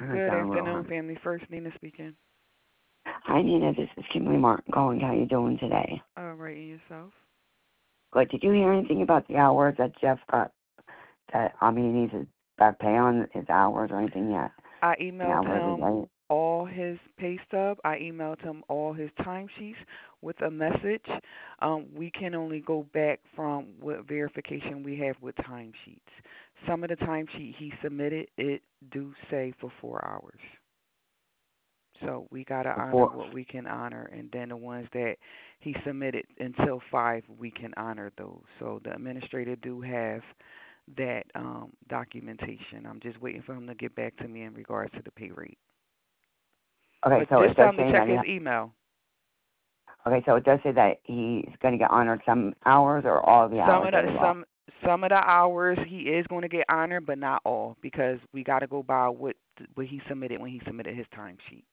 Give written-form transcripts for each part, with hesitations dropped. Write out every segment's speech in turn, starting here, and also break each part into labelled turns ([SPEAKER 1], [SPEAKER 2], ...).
[SPEAKER 1] Good
[SPEAKER 2] John
[SPEAKER 1] afternoon,
[SPEAKER 2] Wilhelm.
[SPEAKER 1] Family First. Nina speaking.
[SPEAKER 2] Hi, Nina. This is Kimberly Martin calling. How you doing today?
[SPEAKER 1] All right, and yourself?
[SPEAKER 2] Good. Did you hear anything about the hours that Jeff got? He needs his back pay on his hours or anything yet?
[SPEAKER 1] I
[SPEAKER 2] An
[SPEAKER 1] emailed
[SPEAKER 2] hour every
[SPEAKER 1] him
[SPEAKER 2] day?
[SPEAKER 1] all his pay stub. I emailed him all his timesheets with a message. We can only go back from what verification we have with timesheets. Some of the timesheet he submitted, it do say for 4 hours. So we gotta honor
[SPEAKER 2] Before.
[SPEAKER 1] what we can honor, and then the ones that he submitted until 5, we can honor those. So the administrator do have that documentation. I'm just waiting for him to get back to me in regards to the pay rate.
[SPEAKER 2] Okay,
[SPEAKER 1] But
[SPEAKER 2] so
[SPEAKER 1] just
[SPEAKER 2] it
[SPEAKER 1] tell
[SPEAKER 2] does
[SPEAKER 1] him to
[SPEAKER 2] say
[SPEAKER 1] check
[SPEAKER 2] that.
[SPEAKER 1] his email.
[SPEAKER 2] Okay, so it does say that he's going to get honored some hours or all the
[SPEAKER 1] Some
[SPEAKER 2] hours
[SPEAKER 1] of
[SPEAKER 2] that he
[SPEAKER 1] the
[SPEAKER 2] lost.
[SPEAKER 1] some of the hours he is going to get honored, but not all, because we got to go by what he submitted when he submitted his timesheet.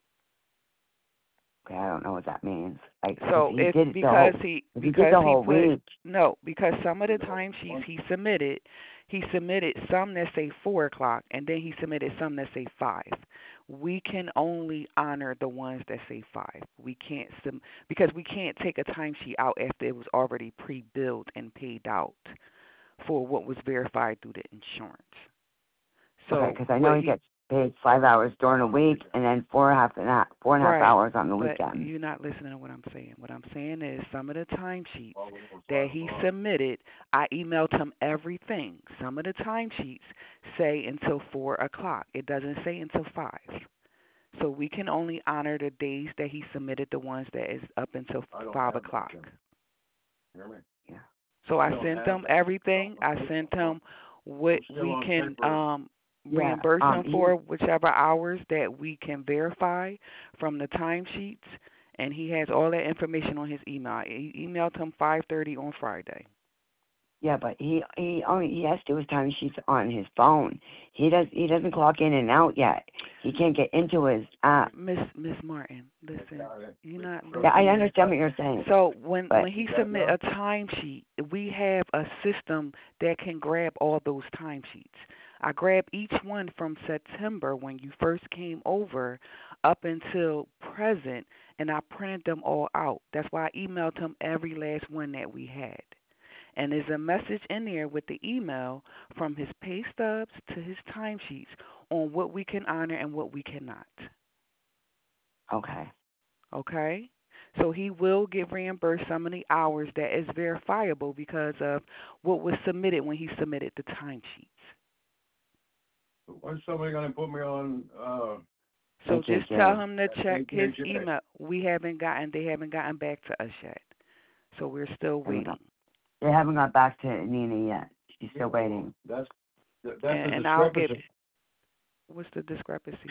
[SPEAKER 2] Okay, I don't know what that means. Like, if
[SPEAKER 1] So
[SPEAKER 2] he
[SPEAKER 1] if
[SPEAKER 2] did the
[SPEAKER 1] because
[SPEAKER 2] whole,
[SPEAKER 1] he
[SPEAKER 2] if he did
[SPEAKER 1] because
[SPEAKER 2] the
[SPEAKER 1] he
[SPEAKER 2] whole
[SPEAKER 1] put
[SPEAKER 2] week.
[SPEAKER 1] no, because some of the timesheets he submitted some that say 4 o'clock, and then he submitted some that say 5. We can only honor the ones that say 5. We can't because we can't take a timesheet out after it was already pre-billed and paid out for what was verified through the insurance.
[SPEAKER 2] Okay,
[SPEAKER 1] So
[SPEAKER 2] because I know
[SPEAKER 1] what
[SPEAKER 2] he
[SPEAKER 1] he
[SPEAKER 2] gets paid 5 hours during the week and then four and a half
[SPEAKER 1] right,
[SPEAKER 2] hours on the
[SPEAKER 1] but
[SPEAKER 2] weekend.
[SPEAKER 1] you're not listening to what I'm saying. What I'm saying is some of the timesheets that he submitted, I emailed him everything. Some of the timesheets say until 4 o'clock. It doesn't say until 5. So we can only honor the days that he submitted, the ones that is up until 5 o'clock.
[SPEAKER 2] Yeah.
[SPEAKER 1] So I sent him everything. I sent him what we can
[SPEAKER 2] Yeah.
[SPEAKER 1] reimburse him for, whichever hours that we can verify from the timesheets, and he has all that information on his email. He emailed him 5:30 on Friday.
[SPEAKER 2] Yeah, but he has to do his time sheets on his phone. He doesn't clock in and out yet. He can't get into his app.
[SPEAKER 1] Miss Martin, listen, you're not
[SPEAKER 2] Yeah, I
[SPEAKER 1] listening.
[SPEAKER 2] understand what you're saying.
[SPEAKER 1] So when
[SPEAKER 2] But
[SPEAKER 1] he submit a timesheet, we have a system that can grab all those timesheets. I grab each one from September when you first came over up until present, and I printed them all out. That's why I emailed him every last one that we had. And there's a message in there with the email from his pay stubs to his timesheets on what we can honor and what we cannot.
[SPEAKER 2] okay.
[SPEAKER 1] Okay? So he will get reimbursed some of the hours that is verifiable because of what was submitted when he submitted the timesheets.
[SPEAKER 3] When's somebody going to put me on?
[SPEAKER 1] So just tell him to check his
[SPEAKER 3] HHA?
[SPEAKER 1] email. They haven't gotten back to us yet. So we're still waiting.
[SPEAKER 2] They haven't got back to Nina yet. She's still waiting.
[SPEAKER 3] That's the
[SPEAKER 1] And I'll get
[SPEAKER 3] discrepancy.
[SPEAKER 1] what's the discrepancy?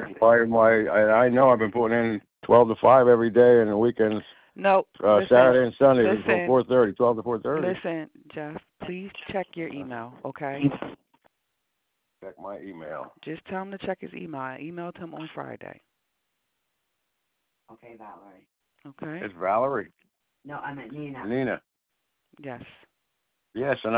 [SPEAKER 3] I know I've been putting in 12 to 5 every day, and the weekends,
[SPEAKER 1] No,
[SPEAKER 3] Saturday and Sunday
[SPEAKER 1] listen,
[SPEAKER 3] until 4:30, 12 to 4:30.
[SPEAKER 1] Listen, Jeff, please check your email, okay?
[SPEAKER 3] Check my email.
[SPEAKER 1] Just tell him to check his email. I emailed him on Friday.
[SPEAKER 2] Okay, Valerie.
[SPEAKER 1] Okay?
[SPEAKER 3] It's Valerie.
[SPEAKER 2] No, I meant Nina.
[SPEAKER 3] Nina.
[SPEAKER 1] Yes.
[SPEAKER 3] Yes, and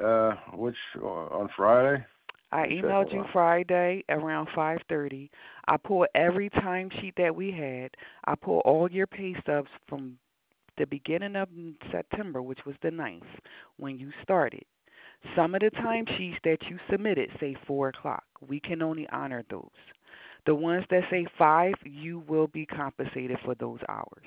[SPEAKER 3] on Friday?
[SPEAKER 1] I emailed you Friday around 5:30. I pulled every timesheet that we had. I pulled all your pay stubs from the beginning of September, which was the 9th, when you started. Some of the timesheets that you submitted say 4 o'clock. We can only honor those. The ones that say 5, you will be compensated for those hours.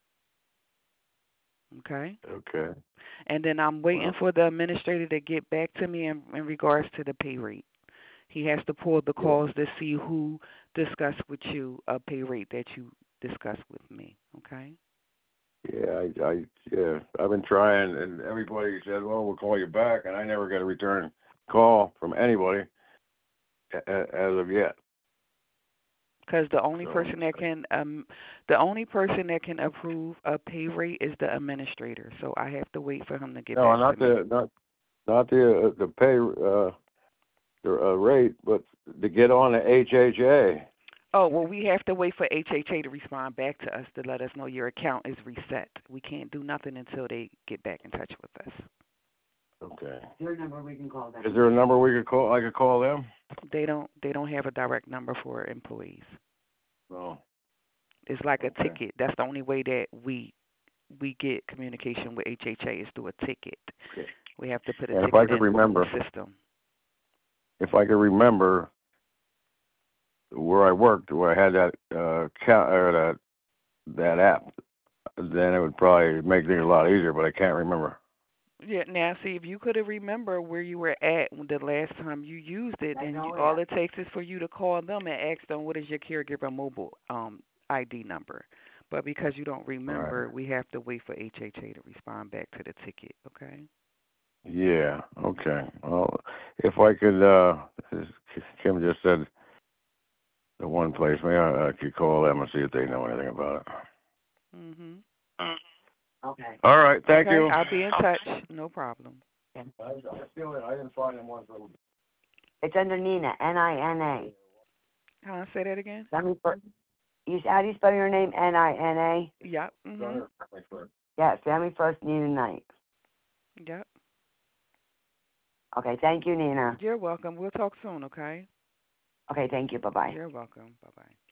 [SPEAKER 1] Okay?
[SPEAKER 3] Okay.
[SPEAKER 1] And then I'm waiting for the administrator to get back to me in regards to the pay rate. He has to pull the calls to see who discussed with you a pay rate that you discussed with me. Okay?
[SPEAKER 3] Yeah, I've been trying, and everybody said, "Well, we'll call you back," and I never got a return call from anybody as of yet.
[SPEAKER 1] Because the only person that can approve a pay rate is the administrator. So I have to wait for him to get back to me.
[SPEAKER 3] Not the pay the rate, but to get on the HHA.
[SPEAKER 1] Oh, well, we have to wait for HHA to respond back to us to let us know your account is reset. We can't do nothing until they get back in touch with us.
[SPEAKER 3] Okay.
[SPEAKER 2] Is there a number we can call them?
[SPEAKER 3] Is there a number we could call? I could call them.
[SPEAKER 1] They don't have a direct number for employees.
[SPEAKER 3] No.
[SPEAKER 1] It's like a
[SPEAKER 3] Okay.
[SPEAKER 1] ticket. That's the only way that we get communication with HHA is through a ticket.
[SPEAKER 3] Okay.
[SPEAKER 1] We have to put a
[SPEAKER 3] And if I
[SPEAKER 1] ticket
[SPEAKER 3] could
[SPEAKER 1] in
[SPEAKER 3] remember,
[SPEAKER 1] the system.
[SPEAKER 3] if I could remember where I worked, where I had that or that app, then it would probably make things a lot easier. But I can't remember.
[SPEAKER 1] Yeah, now see if you could have remember where you were at the last time you used it,
[SPEAKER 2] I
[SPEAKER 1] then
[SPEAKER 2] know
[SPEAKER 1] all
[SPEAKER 2] that.
[SPEAKER 1] it takes is for you to call them and ask them what is your caregiver mobile ID number. But because you don't
[SPEAKER 3] All right.
[SPEAKER 1] remember, we have to wait for HHA to respond back to the ticket. Okay.
[SPEAKER 3] Yeah. Okay. Well, if I could, as Kim just said, the one place, maybe I could call them and see if they know anything about it.
[SPEAKER 1] Mhm.
[SPEAKER 2] Okay.
[SPEAKER 3] All right. Thank
[SPEAKER 1] Okay,
[SPEAKER 3] you.
[SPEAKER 1] I'll be in touch. No problem.
[SPEAKER 3] I still I didn't find them one from.
[SPEAKER 2] It's under Nina, Nina.
[SPEAKER 1] Huh? Say that again.
[SPEAKER 2] How do you spell your name? Nina.
[SPEAKER 1] Yep. Mhm.
[SPEAKER 2] Yeah, Family First, Nina Knight.
[SPEAKER 1] Yep.
[SPEAKER 2] Okay, thank you, Nina.
[SPEAKER 1] You're welcome. We'll talk soon. Okay.
[SPEAKER 2] Okay, thank you. Bye-bye.
[SPEAKER 1] You're welcome. Bye bye.